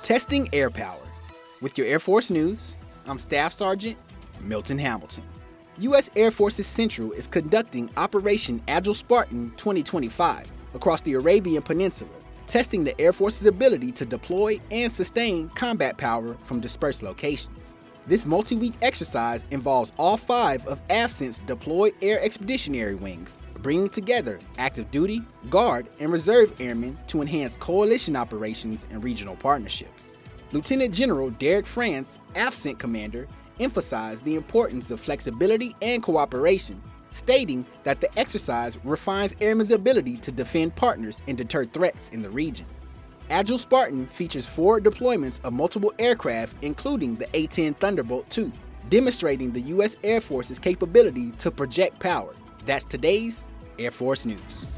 Testing air power. With your Air Force News, I'm Staff Sergeant Milton Hamilton. U.S. Air Force's Central is conducting Operation Agile Spartan 2025 across the Arabian Peninsula, testing the Air Force's ability to deploy and sustain combat power from dispersed locations. This multi-week exercise involves all 5 of AFCENT's deployed air expeditionary wings, bringing together active duty, guard, and reserve airmen to enhance coalition operations and regional partnerships. Lieutenant General Derek France, AFCENT commander, emphasized the importance of flexibility and cooperation, stating that the exercise refines airmen's ability to defend partners and deter threats in the region. Agile Spartan features 4 deployments of multiple aircraft, including the A-10 Thunderbolt II, demonstrating the U.S. Air Force's capability to project power. That's today's Air Force News.